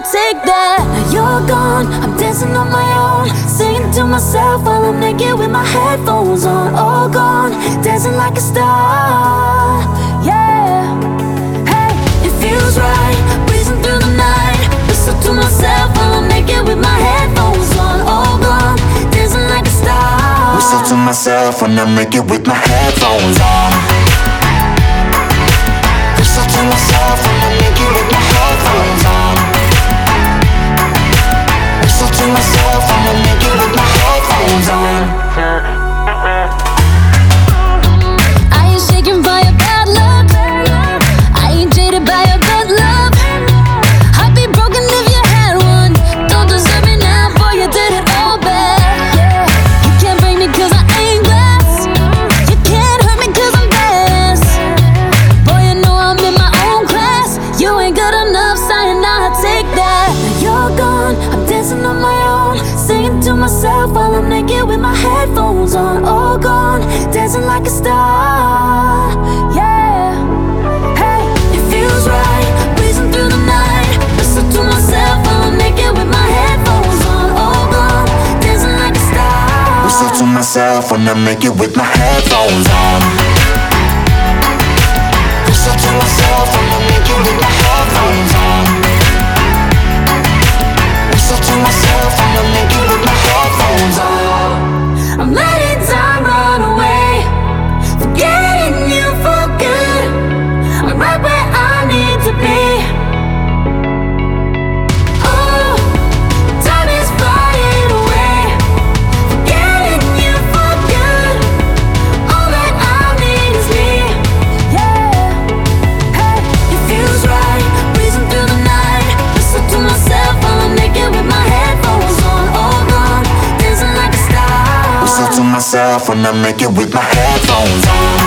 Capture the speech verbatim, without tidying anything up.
take that. Now you're gone, I'm dancing on my own, singing to myself while I'm naked with my headphones on. All gone, dancing like a star, yeah. Hey, it feels right, breezing through the night, listen to myself while I'm naked with my headphones on. All gone, dancing like a star. Whistle to myself when I'm naked with my headphones on. Whistle to myself when I'm naked with my headphones on. Whistle to myself when I'm naked with my headphones on. I ain't shaken by a bad luck, I ain't jaded by a good love. I'd be broken if you had one. Don't deserve me now, boy, you did it all bad. Yeah, you can't break me cause I ain't glass. You can't hurt me cause I'm fast. Boy, you know I'm in my own class. You ain't good enough, saying now I take that. Now you're gone, I'm dancing on my own, singing to myself while I'm naked with my headphones on. All gone, dancing like a star, yeah. Hey, it feels right, breezing through the night, listen to myself while I'm naked with my headphones on. All gone, dancing like a star. Whistle to myself when I'm naked with my headphones on. Whistle to myself when I'm naked with my headphones on. Whistle to myself when I'm naked with my headphones on. I'm letting time run away, forgetting you for good. I'm right where I need to be. Oh, time is flying away, forgetting you for good. All that I need is me, yeah. Hey, it feels right, breezing through the night, listen to myself while I'm naked with my headphones on. All gone, dancing like a star. Whistle to myself when I'm naked with my headphones on.